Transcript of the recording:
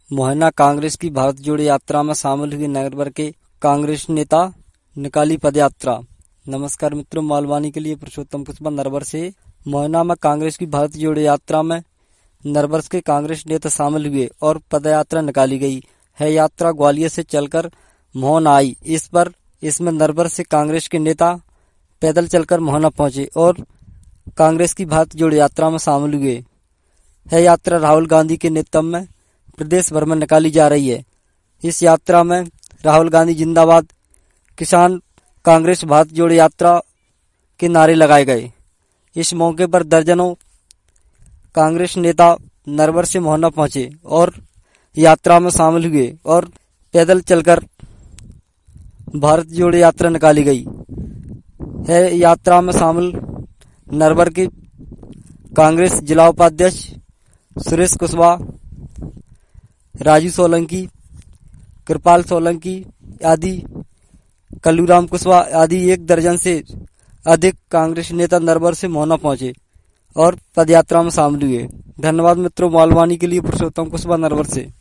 मोहना कांग्रेस की भारत जोड़ो यात्रा में शामिल हुए नरवर के कांग्रेस नेता, निकाली पदयात्रा। नमस्कार मित्रों, मालवानी के लिए पुरुषोत्तम कुशवाहा नरवर से। मोहना में कांग्रेस की भारत जोड़ो यात्रा में नरवर के कांग्रेस नेता शामिल हुए और पदयात्रा निकाली गई है। यात्रा ग्वालियर से चलकर मोहना आई। इसमें नरवर से कांग्रेस के नेता पैदल चलकर मोहना पहुंचे और कांग्रेस की भारत जोड़ो यात्रा में शामिल हुए है। यात्रा राहुल गांधी के नेतृत्व में प्रदेश भर में निकाली जा रही है। इस यात्रा में राहुल गांधी जिंदाबाद, किसान कांग्रेस भारत जोड़ो यात्रा के नारे लगाए गए। इस मौके पर दर्जनों कांग्रेस नेता नरवर से मोहना पहुंचे और यात्रा में शामिल हुए और पैदल चलकर भारत जोड़ो यात्रा निकाली गई है। यात्रा में शामिल नरवर के कांग्रेस जिला उपाध्यक्ष सुरेश कुशवाहा, राजू सोलंकी, कृपाल सोलंकी आदि, कल्लूराम कुशवाहा आदि 1 दर्जन से अधिक कांग्रेस नेता नरवर से मोहना पहुंचे और पदयात्रा में शामिल हुए। धन्यवाद मित्रों, मालवानी के लिए पुरुषोत्तम कुशवाहा नरवर से।